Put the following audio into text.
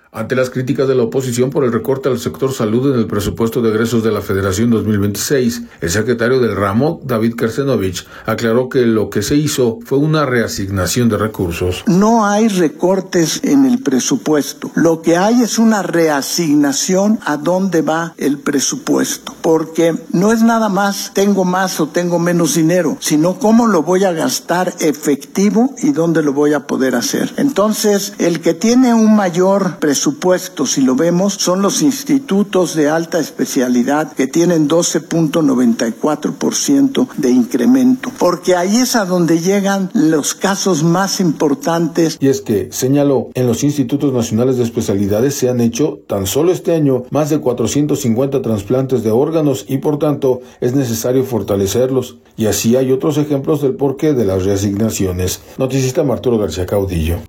Ante las críticas de la oposición por el recorte al sector salud en el presupuesto de egresos de la Federación 2026, el secretario del ramo, David Kersenovich, aclaró que lo que se hizo fue una reasignación de recursos. No hay recortes en el presupuesto. Lo que hay es una reasignación a dónde va el presupuesto. Porque no es nada más tengo más o tengo menos dinero, sino cómo lo voy a gastar efectivo y dónde lo voy a poder hacer. Entonces, el que tiene un mayor presupuesto, si lo vemos, son los institutos de alta especialidad que tienen 12.94% de incremento, porque ahí es a donde llegan los casos más importantes. Y es que, señaló, en los institutos nacionales de especialidades se han hecho, tan solo este año, más de 450 trasplantes de órganos y por tanto es necesario fortalecerlos. Y así hay otros ejemplos del porqué de las reasignaciones. Noticista Arturo García Caudillo.